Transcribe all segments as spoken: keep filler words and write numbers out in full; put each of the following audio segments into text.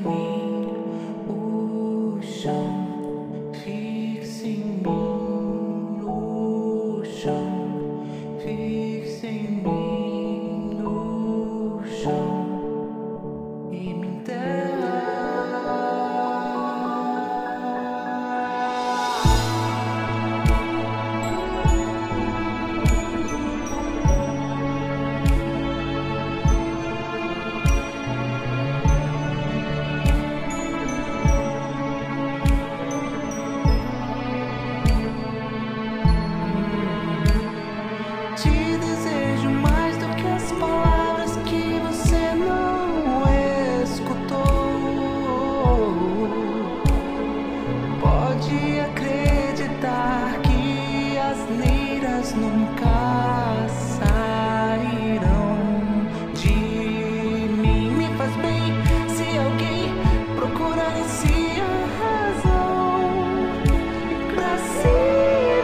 mim o chão, fixe em mim o chão, fixe em mim o chão e me enterra. Te desejo mais do que as palavras que você não escutou. Pode acreditar que as neiras nunca sairão de mim. Me faz bem se alguém procurar esse a razão pra se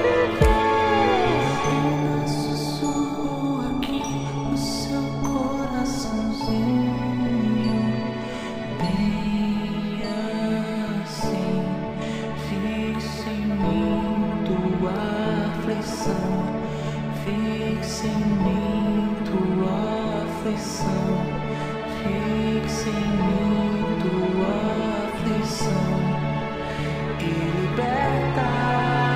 fixe em mim tua aflição, fixe em mim tua aflição e liberta.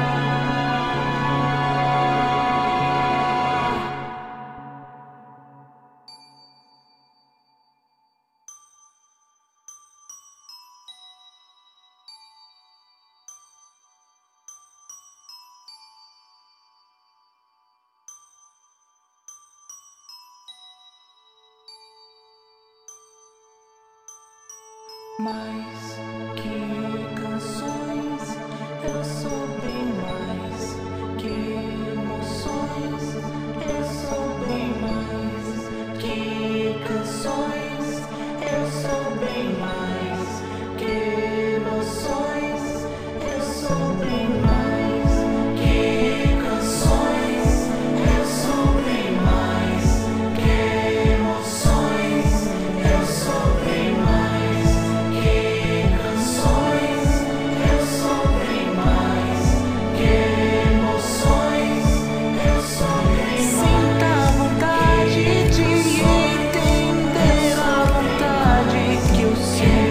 Mais que canções, eu sou bem mais que emoções. Eu sou bem mais que canções. Eu sou bem mais que emoções. Eu sou bem mais que canções. Eu sou bem mais que emoções. Eu sou bem mais. Sinta a vontade de entender a vontade que eu sinto.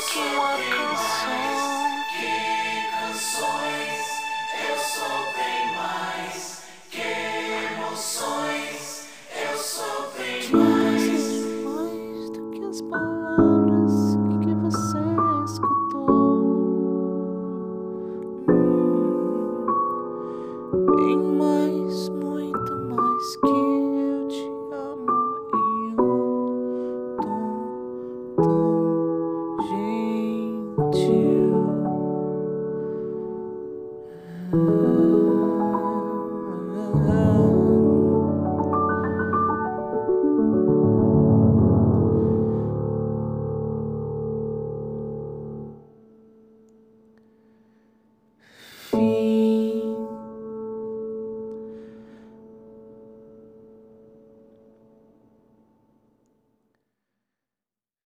sua